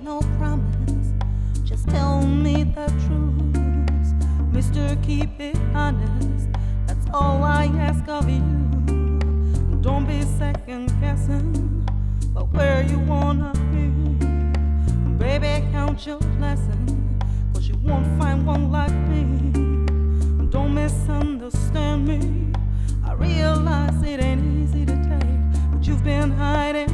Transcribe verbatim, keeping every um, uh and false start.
no promise. Just tell me the truth, Mister Keep it honest. That's all I ask of you. Don't be second guessing but where you wanna be. Baby, count your blessings, 'cause you won't find one like me. Don't misunderstand me. I realize it ain't easy to take, but you've been hiding